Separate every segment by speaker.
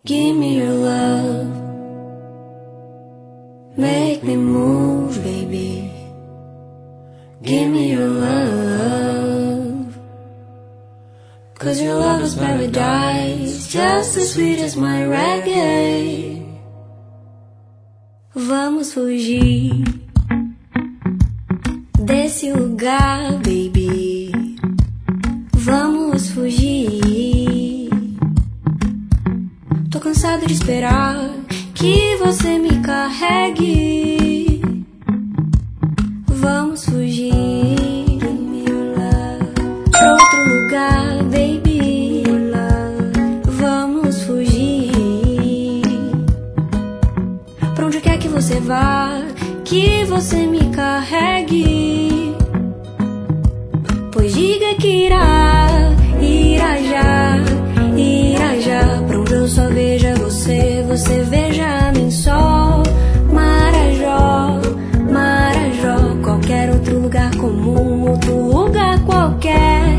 Speaker 1: Give me your love, make me move, baby. Give me your love, 'cause your love is paradise, just as sweet as my reggae. Vamos fugir desse lugar, baby. Vamos fugir. Tô cansado de esperar que você me carregue. Vamos fugir pra outro lugar, baby. Vamos fugir pra onde quer que você vá, que você me carregue. Pois diga que irá já pra onde eu só veja você, você veja a mim só. Marajó, qualquer outro lugar comum, outro lugar qualquer.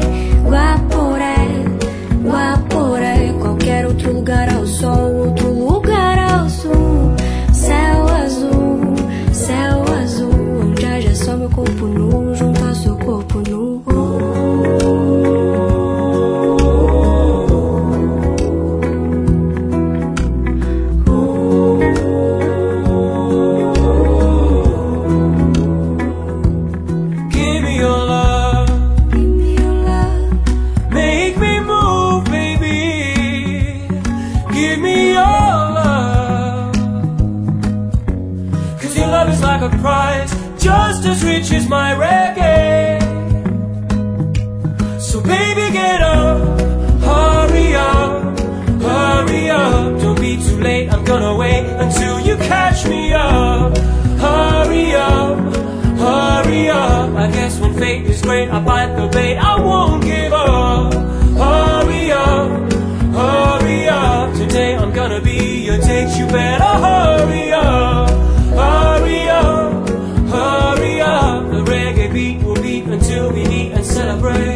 Speaker 1: Guaporé, qualquer outro lugar ao sol, outro lugar ao sul. Céu azul, onde haja só meu corpo nu, junto ao seu corpo nu.
Speaker 2: Just as rich as my reggae. So baby get up, hurry up. Don't be too late, I'm gonna wait until you catch me up. Hurry up. I guess when fate is great, I bite the bait, I won't give up. Hurry up. Today I'm gonna be your date, you better hurry up. The reggae beat will beat until we meet and celebrate.